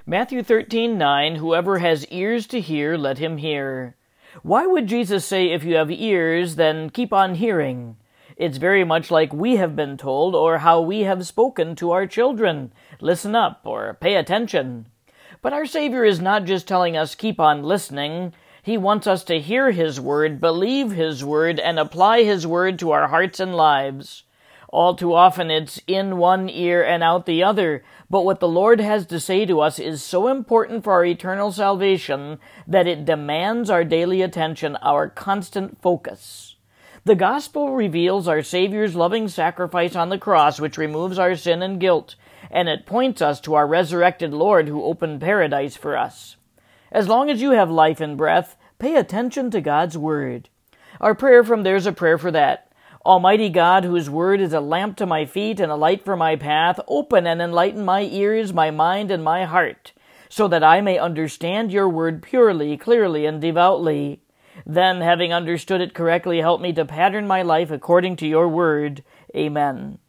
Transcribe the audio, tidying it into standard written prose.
Matthew 13:9, whoever has ears to hear, let him hear. Why would Jesus say, if you have ears, then keep on hearing? It's very much like we have been told, or how we have spoken to our children. Listen up, or pay attention. But our Savior is not just telling us keep on listening. He wants us to hear His Word, believe His Word, and apply His Word to our hearts and lives. All too often it's in one ear and out the other, but what the Lord has to say to us is so important for our eternal salvation that it demands our daily attention, our constant focus. The Gospel reveals our Savior's loving sacrifice on the cross, which removes our sin and guilt, and it points us to our resurrected Lord who opened paradise for us. As long as you have life and breath, pay attention to God's Word. Our prayer from There's a Prayer for That. Almighty God, whose word is a lamp to my feet and a light for my path, open and enlighten my ears, my mind, and my heart, so that I may understand your word purely, clearly, and devoutly. Then, having understood it correctly, help me to pattern my life according to your word. Amen.